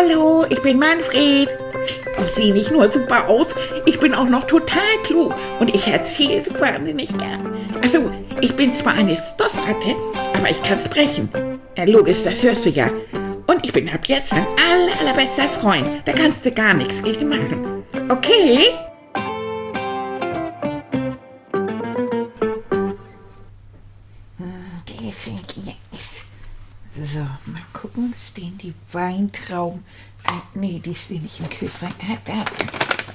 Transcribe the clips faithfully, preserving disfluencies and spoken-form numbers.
Hallo, ich bin Manfred. Ich sehe nicht nur super aus, ich bin auch noch total klug und ich erzähle es wahnsinnig gern. Also, ich bin zwar eine Stoffratte, aber ich kann sprechen. Ja, logisch, das hörst du ja. Und ich bin ab jetzt dein aller, allerbester Freund. Da kannst du gar nichts gegen machen. Okay? So, mal gucken, stehen die Weintrauben. Äh, nee, die stehen nicht im Kühlschrank. Ah, da ist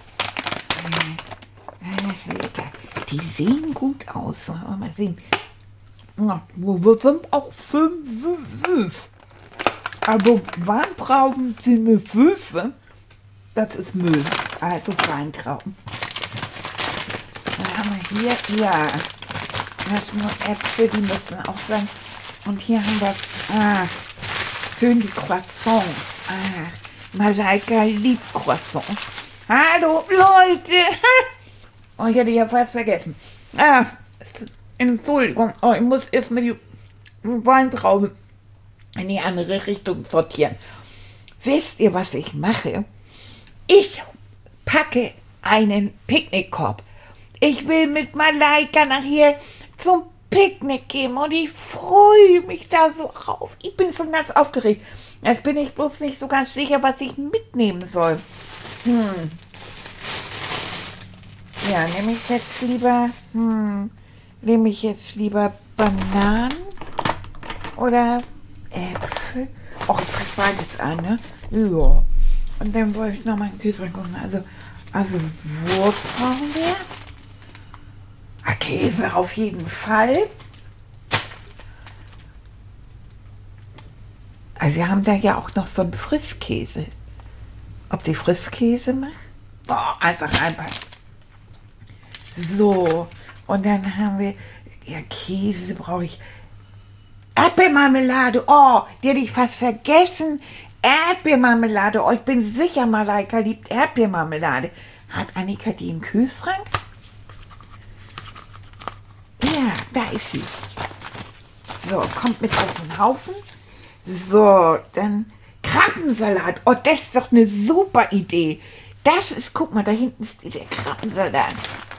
äh, lecker. Die sehen gut aus. Mal sehen. Ja, wir sind auch fünf, fünf. Also Weintrauben sind mit Würfe. Das ist Müll. Also Weintrauben. Dann haben wir hier, ja. Das nur Äpfel, die müssen auch sein. Und hier haben wir, ah, schön die Croissants. Ah, Malaika liebt Croissants. Hallo, Leute. Oh, ich hätte ja fast vergessen. Ah, Entschuldigung. Oh, ich muss erstmal die Weintraube in die andere Richtung sortieren. Wisst ihr, was ich mache? Ich packe einen Picknickkorb. Ich will mit Malaika nachher zum Picknick gehen und ich freue mich da so auf. Ich bin schon ganz aufgeregt. Jetzt bin ich bloß nicht so ganz sicher, was ich mitnehmen soll. Hm. Ja, nehme ich jetzt lieber, hm, nehme ich jetzt lieber Bananen oder Äpfel? Och, ich pack beides an, ne? Ja. Und dann wollte ich noch mal einen Kühlschrank gucken. Also, also Wurst brauchen wir. Käse auf jeden Fall. Also wir haben da ja auch noch so einen Frischkäse. Ob die Frischkäse macht? Boah, einfach einpacken. So, und dann haben wir, ja, Käse brauche ich. Erdbeermarmelade, oh, die hätte ich fast vergessen. Erdbeermarmelade, oh, ich bin sicher, Malaika liebt Erdbeermarmelade. Hat Annika die im Kühlschrank? Ja, da ist sie. So, kommt mit auf den Haufen. So, dann Krabbensalat. Oh, das ist doch eine super Idee. Das ist, guck mal, da hinten ist der Krabbensalat.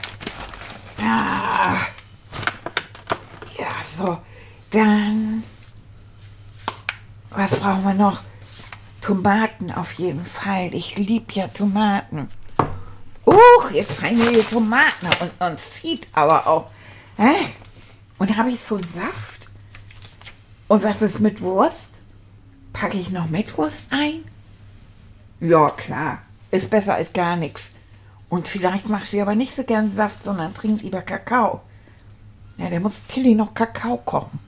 Ah. Ja, so. Dann, was brauchen wir noch? Tomaten auf jeden Fall. Ich liebe ja Tomaten. Uch, jetzt fallen mir die Tomaten und, und zieht aber auch. Hä? Und habe ich so Saft? Und was ist mit Wurst? Packe ich noch mit Wurst ein? Ja, klar. Ist besser als gar nichts. Und vielleicht macht sie aber nicht so gern Saft, sondern trinkt lieber Kakao. Ja, der muss Tilly noch Kakao kochen.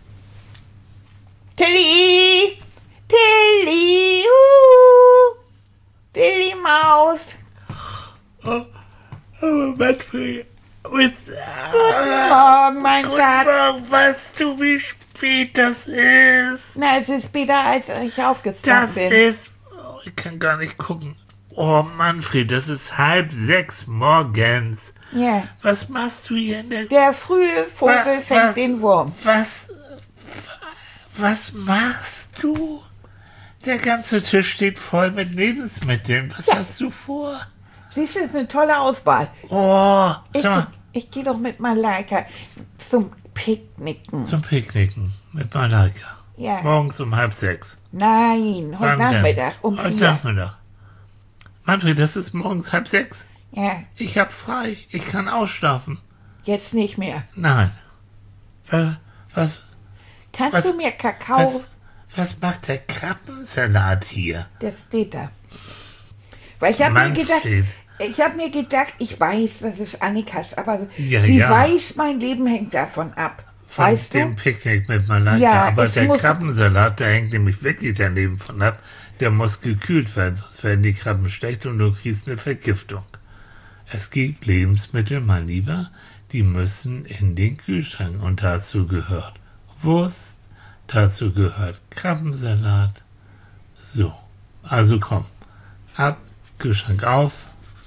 Tilly! Tilly! Uh! Tilly Maus! Oh, oh Manfred. Guten Morgen, mein Guten Schatz. Morgen, weißt du, wie spät das ist? Na, es ist später, als ich aufgestanden Das bin. ist... Oh, ich kann gar nicht gucken. Oh, Manfred, das ist halb sechs morgens. Ja. Was machst du hier in der... Der frühe Vogel Wa- fängt was- den Wurm. Was... Was machst du? Der ganze Tisch steht voll mit Lebensmitteln. Was Ja. hast du vor? Siehst du, das ist eine tolle Auswahl. Oh, Ich, sag mal, ich gehe doch mit Malaika zum Picknicken. zum Picknicken mit Malaika. Ja. Morgens um halb sechs. Nein, heute Wann denn? Nachmittag um Heute vier. Nachmittag. Manfred, das ist morgens halb sechs. Ja, Ich hab frei. Ich kann ausschlafen. jetzt nicht mehr. Nein. Was, was, Kannst Was- du mir Kakao... was, was macht der Krabbensalat hier? Der steht da. Weil ich habe mir Manfred. gedacht, ich habe mir gedacht, ich weiß, das ist Annikas, aber Ja, sie ja. weiß, mein Leben hängt davon ab. Von Weißt dem du? Picknick mit Malaika. Ja, Aber es der muss- Krabbensalat, der hängt nämlich wirklich daneben von ab. Der muss gekühlt werden, sonst werden die Krabben schlecht und du kriegst eine Vergiftung. Es gibt Lebensmittel, mein Lieber, die müssen in den Kühlschrank. Und dazu gehört Wurst, dazu gehört Krabbensalat. So, also komm, ab, Kühlschrank auf.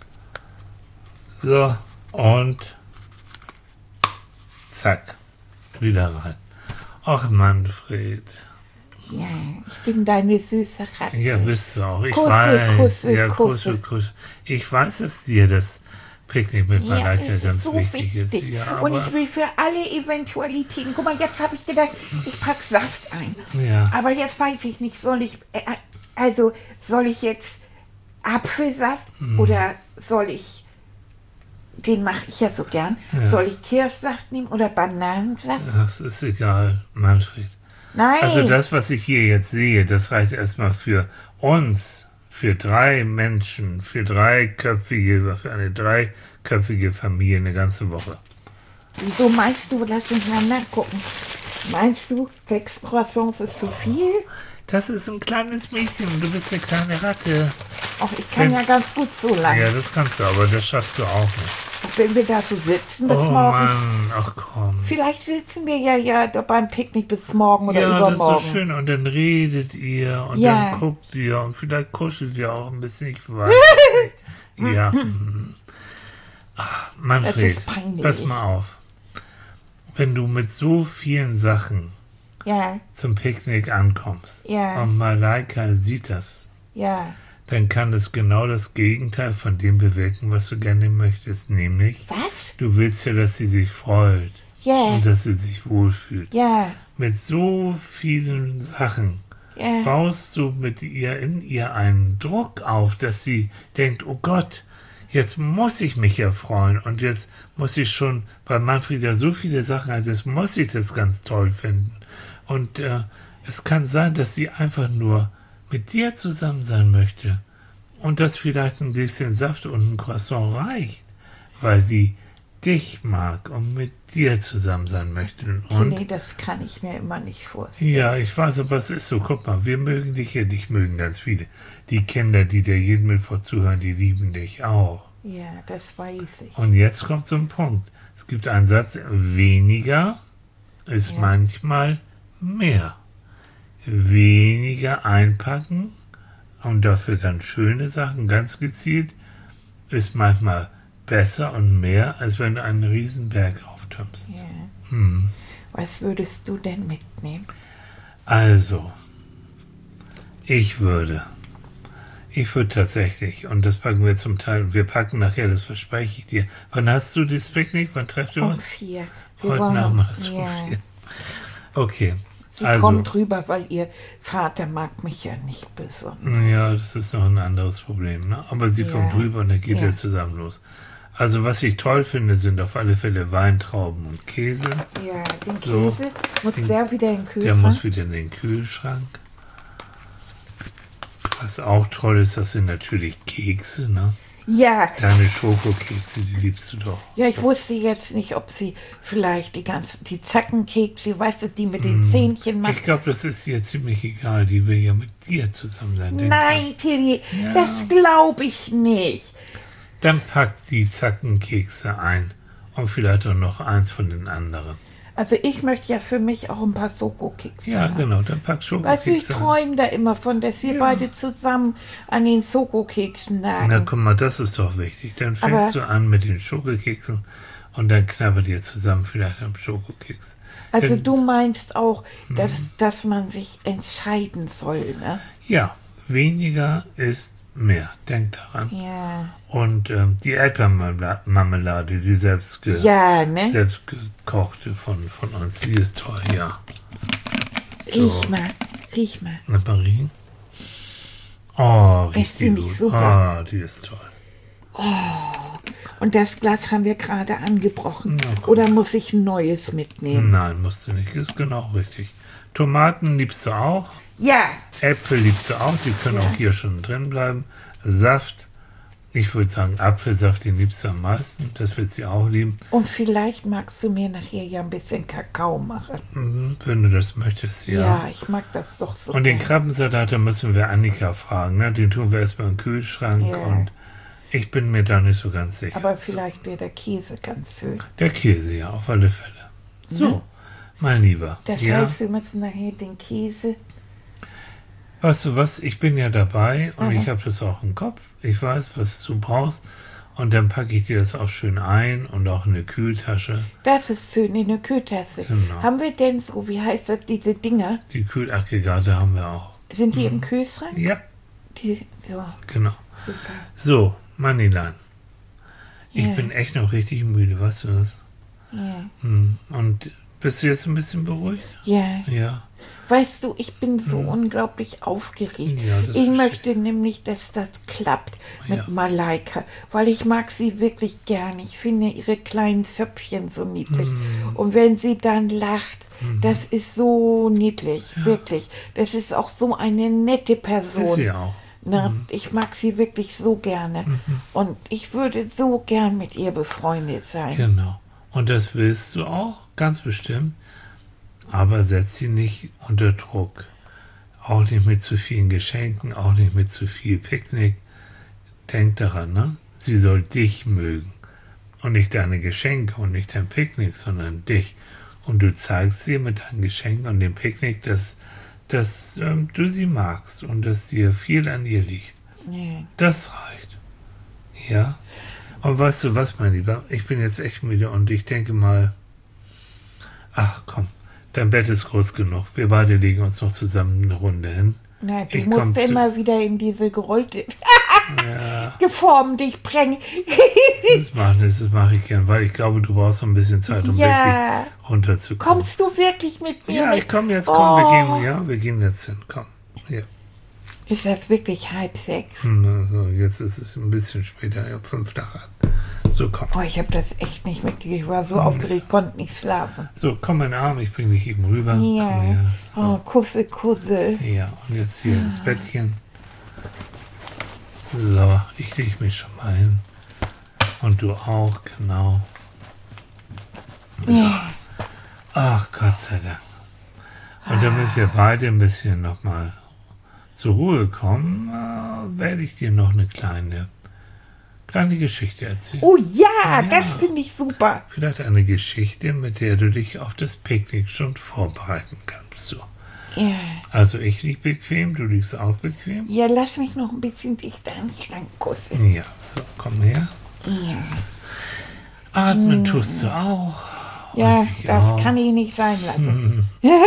So, und zack, wieder rein. Ach, Manfred. Ja, ich bin deine süße Ratte. Ja, bist du auch. Ich Kusse, weiß. Kusse, ja, Kusse. Kusse, Kusse. Ich weiß, dass dir das Picknick mit Ja, Malaika es ist ganz so wichtig, wichtig. ist. Ja, Und aber, ich will für alle Eventualitäten, guck mal, jetzt habe ich gedacht, ich pack Saft ein. Ja. Aber jetzt weiß ich nicht, soll ich, äh, also soll ich jetzt Apfelsaft Hm. oder soll ich, den mache ich ja so gern, Ja. soll ich Kirschsaft nehmen oder Bananensaft? das ist egal, Manfred. Nein. Also das, was ich hier jetzt sehe, das reicht erstmal für uns, für drei Menschen, für dreiköpfige, für eine dreiköpfige Familie eine ganze Woche. Wieso meinst du, lass uns mal nachgucken. Meinst du, sechs Croissants ist zu viel? Das ist ein kleines Mädchen, du bist eine kleine Ratte. Ach, ich kann Wenn- ja ganz gut so lange. Ja, das kannst du, aber das schaffst du auch nicht. Wenn wir da so sitzen bis Oh morgens. Mann, ach komm. Vielleicht sitzen wir ja ja da beim Picknick bis morgen oder Ja, das ist so übermorgen. schön. Und dann redet ihr und Ja. dann guckt ihr und vielleicht kuschelt ihr auch ein bisschen. Ich weiß nicht. Ja. mhm. Ach, Manfred, Das ist peinlich. pass mal auf. Wenn du mit so vielen Sachen Ja, zum Picknick ankommst Ja. und Malaika sieht das, ja. dann kann es genau das Gegenteil von dem bewirken, was du gerne möchtest. Nämlich, Was? du willst ja, dass sie sich freut Ja, und dass sie sich wohlfühlt. ja, Mit so vielen Sachen ja. baust du mit ihr in ihr einen Druck auf, dass sie denkt, oh Gott, jetzt muss ich mich ja freuen und jetzt muss ich schon, weil Manfred ja so viele Sachen hat, jetzt muss ich das ganz toll finden. Und äh, es kann sein, dass sie einfach nur mit dir zusammen sein möchte und dass vielleicht ein Gläschen Saft und ein Croissant reicht, weil sie dich mag und mit dir zusammen sein möchte. Und Nee, das kann ich mir immer nicht vorstellen. ja, ich weiß, aber es ist so. Guck mal, wir mögen dich ja, dich mögen ganz viele. Die Kinder, die dir jeden Mittwoch zuhören, die lieben dich auch. Ja, das weiß ich. Und jetzt kommt so ein Punkt. Es gibt einen Satz, weniger ist Ja. manchmal mehr. Weniger einpacken und dafür ganz schöne Sachen, ganz gezielt, ist manchmal besser und mehr, als wenn du einen Riesenberg auftürmst. Ja. Hm. Was würdest du denn mitnehmen? Also, ich würde, ich würde tatsächlich, und das packen wir zum Teil, und wir packen nachher, das verspreche ich dir. Wann hast du das Picknick? Wann trefft ihr Um uns? vier. Wir Heute wollen- Nachmittag um ja. vier. Okay, Sie also, kommt rüber, weil ihr Vater mag mich ja nicht besonders. ja, das ist noch ein anderes Problem, ne? Aber sie Ja. kommt rüber und dann geht Ja. ihr zusammen los. Also, was ich toll finde, sind auf alle Fälle Weintrauben und Käse. Ja, den So. Käse, muss der wieder in den Der Kühlschrank? muss wieder in den Kühlschrank. Was auch toll ist, das sind natürlich Kekse, ne? Ja, Deine Schokokekse, die liebst du doch. ja, ich wusste jetzt nicht, ob sie vielleicht die ganzen, die Zackenkekse, weißt du, die mit Hm. den Zähnchen macht. Ich glaube, das ist ihr ziemlich egal. Die will ja mit dir zusammen sein. denk Nein, Tilly, Ja. das glaube ich nicht. dran. Dann packt die Zackenkekse ein. Und vielleicht auch noch eins von den anderen. Also ich möchte ja für mich auch ein paar Soko-Kekse Ja, haben. genau. Dann pack Weißt du, ich Schokokekse ein. träume da immer von, dass wir Ja. beide zusammen an den Soko-Keksen nagen. Na, guck mal, das ist doch wichtig. Dann fängst Aber- du an mit den Schokokeksen und dann knabbert ihr zusammen vielleicht am Schokokeks. Also Denn- du meinst auch, dass, Mhm. dass man sich entscheiden soll, ne? Ja, weniger ist mehr. Denk daran. Ja. Und ähm, die Erdbeermarmelade, die selbst, ge Ja, ne? selbst gekochte von, von uns, die ist toll, ja. Riech mal, riech mal. Na, Marie? Oh, riecht Ist die die nicht gut. super? Ah, die ist toll. Und das Glas haben wir gerade angebrochen. Na gut. Oder muss ich ein neues mitnehmen? Nein, musst du nicht. Ist genau richtig. Tomaten liebst du auch. Ja, Äpfel liebst du auch. Die können Ja. auch hier schon drin bleiben. Saft. Ich würde sagen, Apfelsaft, den liebst du am meisten. Das wird sie auch lieben. und vielleicht magst du mir nachher ja ein bisschen Kakao machen. Mhm, wenn du das möchtest, ja. Ja, ich mag das doch so. Und den gern. Krabbensalat, da müssen wir Annika fragen. Ne? Den tun wir erstmal im Kühlschrank. Ja. Und ich bin mir da nicht so ganz sicher. Aber vielleicht wäre der Käse ganz schön. Der Käse, ja, auf alle Fälle. So, mein Lieber. Das ja, heißt, wir müssen nachher den Käse. weißt du was, ich bin ja dabei und Mhm. ich habe das auch im Kopf. Ich weiß, was du brauchst. Und dann packe ich dir das auch schön ein und auch in eine Kühltasche. Das ist schön, in eine Kühltasche. Genau. Haben wir denn so, wie heißt das, diese Dinger? Die Kühlaggregate haben wir auch. Sind die im Kühlschrank? Ja, Die, so, genau. super. So, Manilan. Ich Ja. bin echt noch richtig müde, weißt du das? Ja. Hm. Und bist du jetzt ein bisschen beruhigt? Ja. Ja. Weißt du, ich bin so unglaublich aufgeregt. Ja, das ich verstehe möchte nämlich, dass das klappt mit Ja. Malaika, weil ich mag sie wirklich gern. Ich finde ihre kleinen Zöpfchen so niedlich. Mhm. Und wenn sie dann lacht, das ist so niedlich, wirklich. Das ist auch so eine nette Person. Ist sie auch. Ne? Ich mag sie wirklich so gerne. Und ich würde so gern mit ihr befreundet sein. Genau. Und das willst du auch, ganz bestimmt. Aber setz sie nicht unter Druck. Auch nicht mit zu vielen Geschenken, auch nicht mit zu viel Picknick. Denk daran, ne? Sie soll dich mögen. Und nicht deine Geschenke und nicht dein Picknick, sondern dich. Und du zeigst ihr mit deinen Geschenken und dem Picknick, dass, dass ähm, du sie magst und dass dir viel an ihr liegt. Ja. Das reicht. Ja? Und weißt du was, mein Lieber? Ich bin jetzt echt müde und ich denke mal, ach komm, dein Bett ist groß genug. Wir beide legen uns noch zusammen eine Runde hin. Nein, du Ich komm musst zu- immer wieder in diese gerollte Ja, Form dich bringen. das mache das mache ich gern, weil ich glaube, du brauchst so ein bisschen Zeit, um Ja. wirklich runterzukommen. Kommst du wirklich mit mir Ja, mit? ich komme jetzt, komm, wir Oh. gehen, ja, wir gehen jetzt hin, komm. Hier. Ist das wirklich halb sechs? Hm, Also jetzt ist es ein bisschen später, ja, fünf nach halb. So, komm. Oh, ich habe das echt nicht mitgekriegt. Ich war Hm. so aufgeregt, konnte nicht schlafen. So, komm in den Arm, ich bring dich eben rüber. Komm Ja. her. So. Oh, Kusse, Kusse. Ja, und jetzt hier ins Bettchen. So, ich lege mich schon mal hin. Und du auch, genau. So. Ach, Gott sei Dank. Und damit wir beide ein bisschen nochmal zur Ruhe kommen, äh, werde ich dir noch eine kleine, kleine Geschichte erzählen. Oh ja, Ja. das finde ich super. Vielleicht eine Geschichte, mit der du dich auf das Picknick schon vorbereiten kannst. So. Ja. Also ich lieg bequem, du liegst auch bequem. Ja, lass mich noch ein bisschen dichter an dich lang Kusse. Ja, so, komm her. Ja, Atmen tust du auch. ja Und ich das auch. kann ich nicht sein lassen.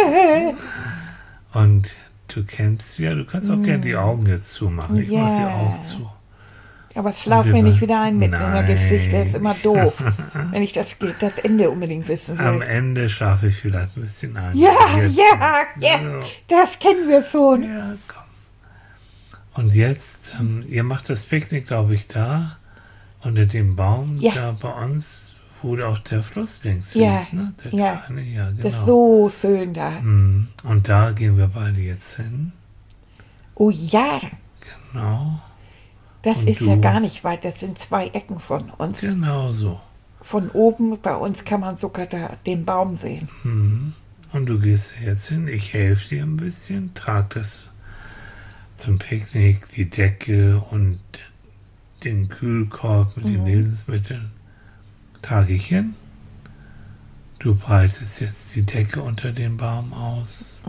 Und du kennst ja, du kannst auch gerne die Augen jetzt zumachen. Ich mach sie Ja. auch zu. Aber schlaf wir mir nicht machen- wieder ein mit Nein. meiner Gesicht. Das ist immer doof. Wenn ich das, das Ende unbedingt wissen Am will. Ende schlafe ich vielleicht ein bisschen ein. Ja, Jetzt- ja, ja, So. das kennen wir schon. Ja, komm. Und jetzt, ähm, ihr macht das Picknick, glaube ich, da, unter dem Baum, Ja. da bei uns, wo auch der Fluss links Ja, fließt, ne? Der ja. kleine, ja, genau. Das ist so schön da. Mhm. Und da gehen wir beide jetzt hin. Oh ja, Genau, das Und ist du? ja gar nicht weit. Das sind zwei Ecken von uns. genau so. Von oben, bei uns kann man sogar da den Baum sehen. Mhm. Und du gehst da jetzt hin, ich helfe dir ein bisschen, trag das zum Picknick, die Decke und den Kühlkorb mit den Lebensmitteln. Trage ich hin. Du breitest jetzt die Decke unter dem Baum aus.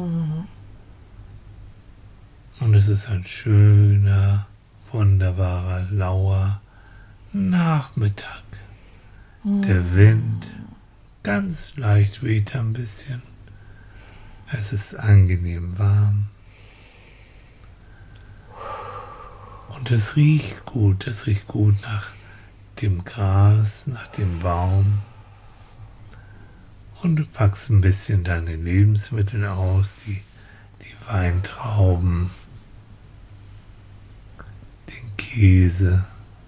Und es ist ein schöner, wunderbarer, lauer Nachmittag. Der Wind ganz leicht weht ein bisschen. Es ist angenehm warm. Und es riecht gut. Es riecht gut nach dem Gras, nach dem Baum. Und du packst ein bisschen deine Lebensmittel aus, die, die Weintrauben, den Käse.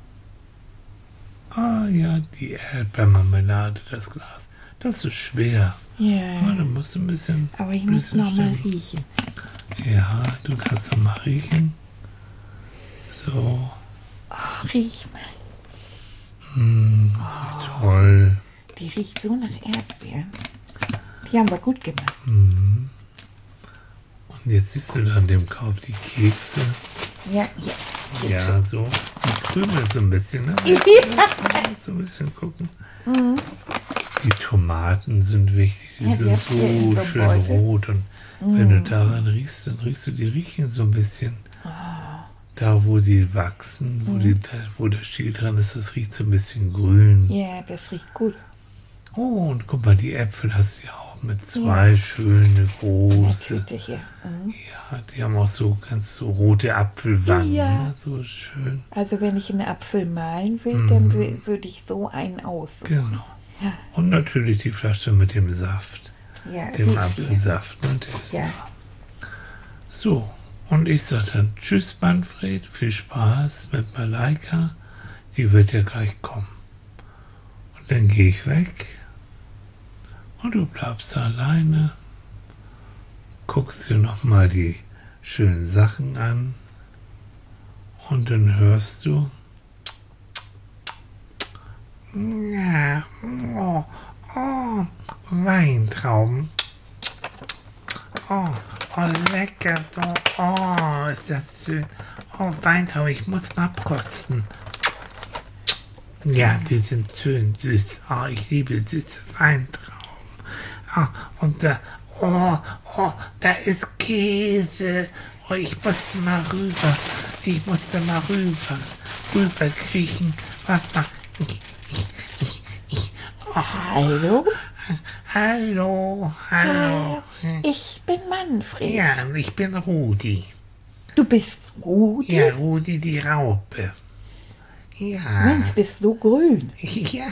Ah ja, die Erdbeermarmelade, das Glas. Das ist schwer. Ja, Ja, da musst du ein bisschen. aber ich muss bisschen noch mal stellen. riechen. Ja, du kannst noch mal riechen. So, Oh, riech mal. mm, das riecht toll. Die riecht so nach Erdbeeren. Die haben wir gut gemacht. Und jetzt siehst du da an dem Korb die Kekse. Ja, ja. Ja, so. Die krümeln so ein bisschen, ne? Ja. Du musst so ein bisschen gucken. Die Tomaten sind wichtig. Die Ja, die sind habt ihr in so so einem schön Beutel. rot. Und wenn du daran riechst, dann riechst du, die riechen so ein bisschen. da wo die wachsen, wo, die, da, wo der Stiel dran ist, das riecht so ein bisschen grün. Ja, das riecht gut. Oh, und guck mal, die Äpfel hast du ja auch mit zwei ja. schöne große. Hier. Mhm. Ja, die haben auch so ganz so rote Apfelwangen, ja. ne? So schön. Also wenn ich einen Apfel malen will, mhm. dann würde ich so einen aussuchen. Genau. Ja. Und natürlich die Flasche mit dem Saft, ja, dem Apfelsaft. Ne? Der ist ja. da. So, und ich sage dann tschüss Manfred, viel Spaß mit Malaika, die wird ja gleich kommen. Und dann gehe ich weg. Und du bleibst da alleine, guckst dir nochmal die schönen Sachen an und dann hörst du, ja, oh, oh, Weintrauben, oh, oh, lecker, oh, oh, ist das schön, oh, Weintrauben, ich muss mal abkosten. Ja, die sind schön süß, oh, ich liebe süße Weintrauben. Ah, und da, oh, oh, da ist Käse. Oh, ich musste mal rüber. Ich musste mal rüber. Rüber kriechen. Warte mal. Ich, ich, ich, ich, oh. Hallo? Hallo, hallo. Ich bin Manfred. Ja, ich bin Rudi. Du bist Rudi? Ja, Rudi die Raupe. Ja. Mensch, bist du grün. Ja,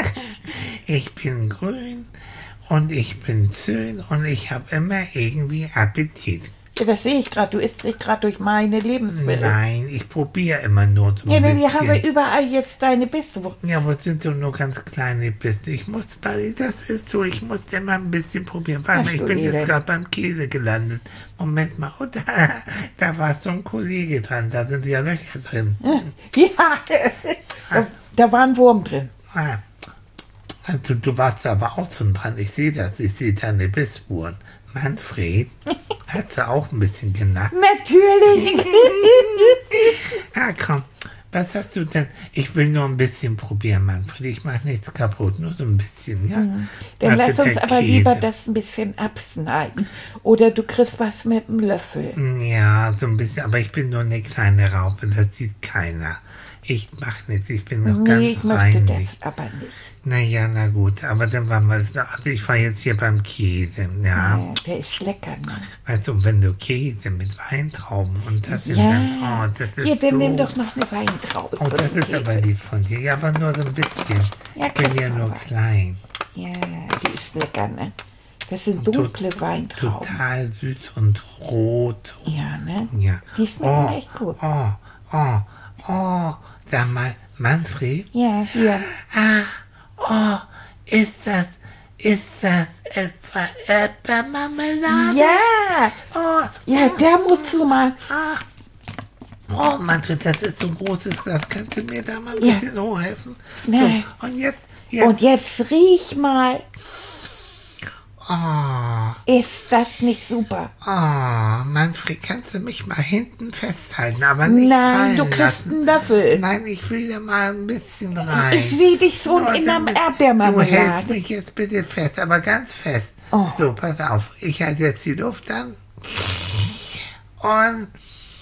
ich bin grün. Und ich bin schön und ich habe immer irgendwie Appetit. Ja, das sehe ich gerade. Du isst dich gerade durch meine Lebensmittel. Nein, ich probiere immer nur so ja, ein denn bisschen. hier haben wir überall jetzt deine Bisse. Ja, aber es sind doch nur ganz kleine Bissen. Ich muss, das ist so, ich muss immer ein bisschen probieren. Warte mal, ich bin jetzt gerade beim Käse gelandet. Moment mal, oh, da, da war so ein Kollege dran. Da sind ja Löcher drin. Ja, da, da war ein Wurm drin. Ah. Du, du warst aber auch schon dran. Ich sehe das. Ich sehe deine Bissspuren. Manfred, hat sie auch ein bisschen genackt? Natürlich. Ja, komm. Was hast du denn? Ich will nur ein bisschen probieren, Manfred. Ich mache nichts kaputt. Nur so ein bisschen, ja? Mhm. Dann lass uns aber Käse. lieber das ein bisschen abschneiden. Oder du kriegst was mit dem Löffel. Ja, so ein bisschen. Aber ich bin nur eine kleine Raupe. Das sieht keiner. Ich mach nichts, ich bin noch nee, ganz ich möchte reinlich. das aber nicht. Naja, na gut, aber dann waren wir es. Also ich war jetzt hier beim Käse, ja. ja der ist lecker, ne? Weißt du, wenn du Käse mit Weintrauben und das ist ja. dann, oh, das ist Hier, dann so... nimm doch noch eine Weintraube. Oh, das ist Käse. Aber lieb von dir. Ja, aber nur so ein bisschen. Ja, ich bin ja nur aber. klein. Ja, die ist lecker, ne? Das sind dunkle tot, Weintrauben. Total süß und rot. Ja, ne? Ja. Die schmecken oh, echt gut. Oh, oh, oh, sag mal, Manfred? Ja, hier. Ah, oh, ist das, ist das etwa Erdbeermarmelade? Ja! Oh, ja, da musst du mal. Ah. Oh, Manfred, das ist so ein großes Glas. Kannst du mir da mal ein ja. bisschen hochhelfen? Nein. So, und jetzt, jetzt. Und jetzt riech mal. Oh. Ist das nicht super? Oh, Manfred, kannst du mich mal hinten festhalten, aber nicht Nein, fallen du kriegst lassen. einen Löffel. Nein, ich will da mal ein bisschen rein. Ich sehe dich so Nur in einem damit- Du Erdbeermarmelade. hältst mich jetzt bitte fest, aber ganz fest. Oh. So, pass auf. Ich halte jetzt die Luft an. Und...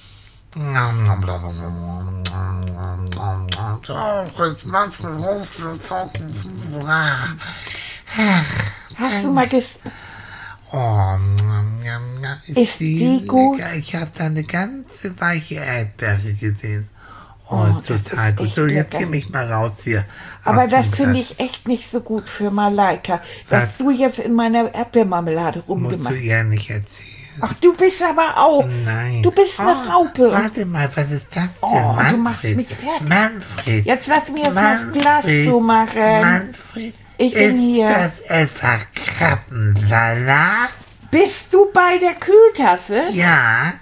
Hast du mal ges... Oh, ist, Ist die die gut? lecker. Ich habe da eine ganze weiche Erdbeere gesehen. Oh, Oh, das total ist gut. echt So, jetzt lecker. zieh mich mal raus hier. Aber aus das dem finde Glas. ich echt nicht so gut für Malaika, dass Was? du jetzt in meiner Erdbeermarmelade Musst du rumgemacht hast. ihr nicht erzählen. Ach, du bist aber auch. Nein. Du bist eine Oh, Raupe. Warte mal, was ist das denn? Oh, du Manfred. machst mich fertig. Manfred. Jetzt lass mir jetzt mal das Manfred. Glas zumachen. Manfred. Ich bin ist hier. das etwa Krabbensalat? Bist du bei der Kühltasse? Ja.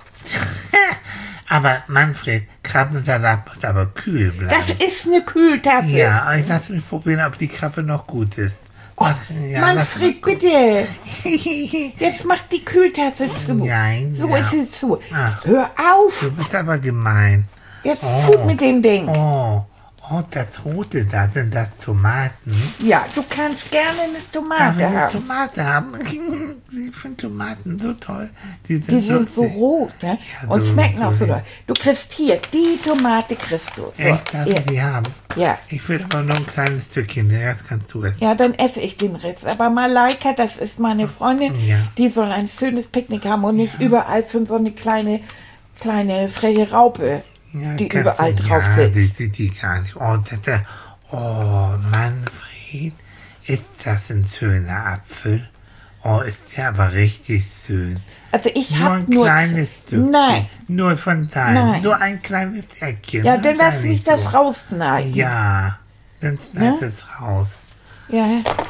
Aber Manfred, Krabbensalat muss aber kühl bleiben. Das ist eine Kühltasse. Ja, ich lass mich probieren, ob die Krabbe noch gut ist. Oh, Ja, Manfred, bitte. Jetzt mach die Kühltasse zu. Nein, So ja. ist sie zu. Ah. Hör auf. Du bist aber gemein. Jetzt Oh. zu mit dem Ding. Oh, Oh, das Rote, da sind das Tomaten. Ja, du kannst gerne eine Darf ich Tomate eine haben. Tomate haben? Ich finde Tomaten so toll. Die sind, Die sind so lustig. rot, ne? Ja, Und so- schmecken auch so so- doll. Du kriegst hier, die Tomate kriegst du. So, Echt, darf ja. ich die haben? Ja. Ich will aber nur ein kleines Stückchen, den Rest kannst du essen. Ja, dann esse ich den Rest. Aber Malaika, das ist meine Freundin, Ja. die soll ein schönes Picknick haben und nicht überall für so eine kleine, kleine freche Raupe, Ja, die ganz- überall drauf ja, die sitzt. sieht die gar nicht. Oh, das, das, oh, Manfred, ist das ein schöner Apfel? Oh, ist der aber richtig schön. Also ich Nur habe ein nur... kleines Stückchen. Nein. Nur von deinem. Nein. Nur ein kleines Eckchen. Ja, Ne? dann lass Gar mich nicht das so. rausschneiden. Ja, dann schneid Ja? es raus. Ja.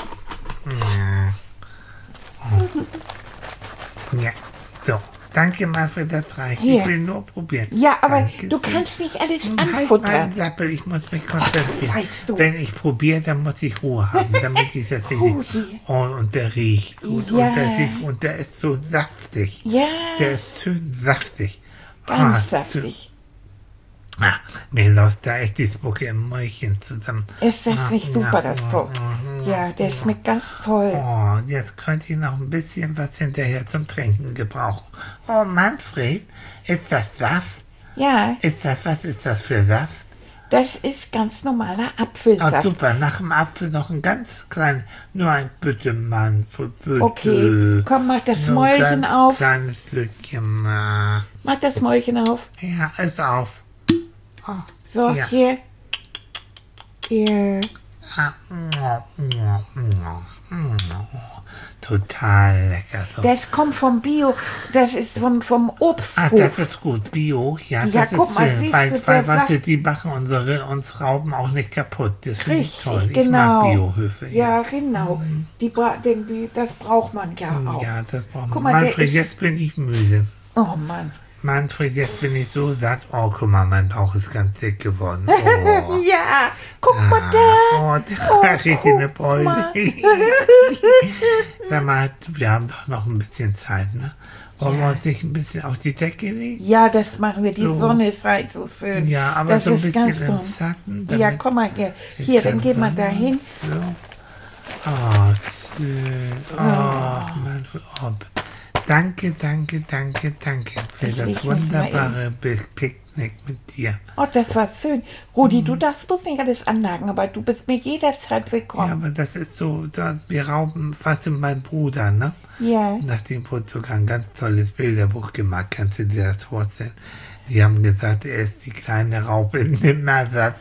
Ja, so. Danke mal für das reicht. Hier. Ich will nur probieren. Ja, aber Danke du sehr. kannst nicht alles Halt anfuttern. meinen Sappel, ich muss mich konzentrieren. weißt du. Wenn ich probiere, dann muss ich Ruhe haben, damit ich das Rudi. richtig... Oh, und der riecht gut Ja. und, der riecht, und der ist so saftig. Ja, Der ist schön saftig. ganz Ah, saftig. Ah, mir läuft da echt die Spucke im Mäulchen zusammen. Ist das Ah, nicht super, ja, das ja, Volk? ja, Ja, der schmeckt ganz toll. Oh, jetzt könnte ich noch ein bisschen was hinterher zum Trinken gebrauchen. Oh, Manfred, ist das Saft? Ja, Ist das, was ist das für Saft? das ist ganz normaler Oh, Apfelsaft. super, nach dem Apfel noch ein ganz kleines, nur ein Bitte, Manfred, bitte. Okay, komm, mach das Nur ein Mäulchen ganz auf. kleines Stückchen mal. Mach das Mäulchen auf. Ja, ist auf. Oh, So, ja. hier. Hier. Ah, mm, mm, mm, mm. Total lecker. So. Das kommt vom Bio, das ist vom, vom Ah, Obsthof. das ist gut. Bio, ja, Ja, das guck ist mal, schön. siehst weil, du, weil der was Saft- die machen unsere uns Rauben auch nicht kaputt. Das finde ich Richtig, toll. Ich genau. mag Biohöfe. Ja, genau. Die, bra- den, die, das braucht man ja auch. Ja, das braucht Guck man. mal, der Manfred, ist- jetzt bin ich müde. Oh Mann. Manfred, jetzt bin ich so satt. Oh, guck mal, mein Bauch ist ganz dick geworden. Oh. Ja, guck mal Ah, da. Oh, da kriegt ihr eine guck mal. Beule. Sag mal, wir haben doch noch ein bisschen Zeit, ne? Wollen wir uns nicht ein bisschen auf die Decke legen? Ja, das machen wir. Die So. Sonne ist halt so schön. Ja, aber das so ein ist bisschen ganz im toll. Schatten. Ja, damit- komm mal hier. Hier, dann geh mal da hin. So. Oh, schön. Oh, Manfred. Oh. Danke, danke, danke, danke für Ich leg das mich mal wunderbare Picknick mit dir. Oh, das war schön. Rudi, Mhm. du darfst bloß nicht alles anlagen, aber du bist mir jederzeit Ja, willkommen. aber das ist so, da, wir rauben fast in meinen Bruder, ne? Ja. Nachdem wurde sogar ein ganz tolles Bilderbuch gemacht, kannst du dir das vorstellen? Die haben gesagt, er ist die kleine Raupe in dem Ersatz.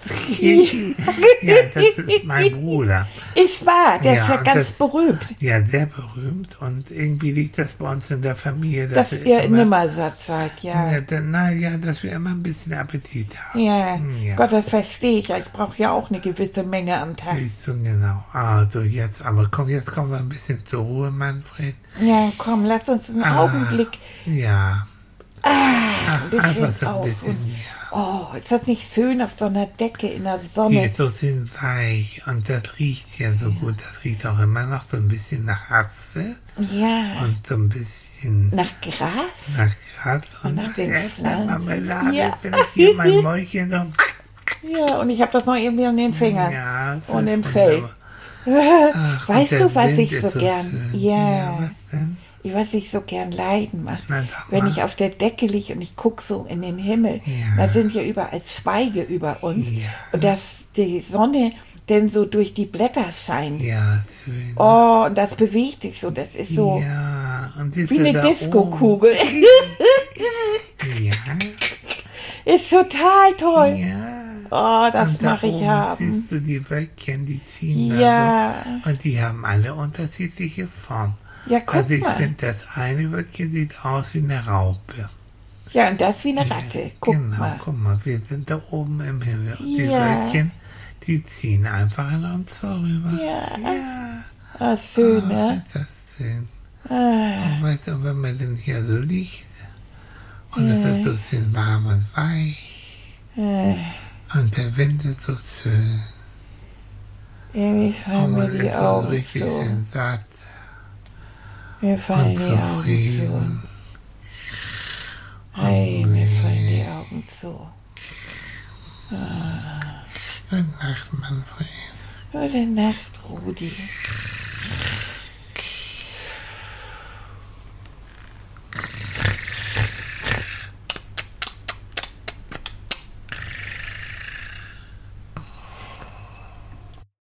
Ja, das ist mein Bruder. Ist wahr, der ist Ja, ja ganz das- berühmt, Ja, sehr berühmt und irgendwie liegt das bei uns in der Familie, dass wir ihr immer, Nimmersatt seid, ja. ja, da- na ja, dass wir immer ein bisschen Appetit haben. Ja, Ja. Gott, das verstehe ich ja. Ich brauche ja auch eine gewisse Menge am Tag. Siehst du, genau. Also jetzt, aber komm, jetzt kommen wir ein bisschen zur Ruhe, Manfred. Ja, komm, lass uns einen Ah. Augenblick. Ja. Ein bisschen Einfach so ein auf. bisschen, Und, ja. oh, ist das nicht schön auf so einer Decke in der Die Sonne? ist so schön weich und das riecht ja so gut. Das riecht auch immer noch so ein bisschen nach Apfel Ja, und so ein bisschen nach Gras? nach Gras und, nach nach den Pflanzen. Erdbeermarmelade. Ja. Bin ich hier mein Mäulchen so. Ja, und ich habe das noch irgendwie an den Fingern. Ja, das Und ist im Fell. wunderbar. Ach, und Weißt der du, was Wind ich ist so gern- schön. Ja. Was denn? Was ich so gern leiden mache. Na, sag Wenn mal. ich auf der Decke liege und ich gucke so in den Himmel, Ja. da sind ja überall Zweige über uns. Ja. Und dass die Sonne denn so durch die Blätter scheint. Ja, schön. Oh, und das bewegt sich so. Das ist so Ja, und siehst wie du eine da Disco-Kugel. oben? Ja, Ist total toll. ja. Oh, das Und da mache ich oben haben. siehst du die Wölkchen, die ziehen da Ja. so. Und die haben alle unterschiedliche Formen. Ja, guck Also ich mal. finde, das eine Wölkchen sieht aus wie eine Raupe. Ja, und das wie eine Ratte. Guck genau, mal. guck mal, wir sind da oben im Himmel. Und die Ja. Wölkchen, die ziehen einfach an uns vorüber. Ja. Ja. Ah, schön, Oh, ne? ist das schön. Ah, Und weißt du, wenn man denn hier so liegt und es ist so schön warm und weich äh, und der Wind ist so schön irgendwie und fallen mir man die ist so Augen richtig zu. schön satt Mir fallen und die Augen zu. zufrieden. Hey, mir fallen die Augen zu. Gute Nacht, Manfred. Gute Nacht, Rudi.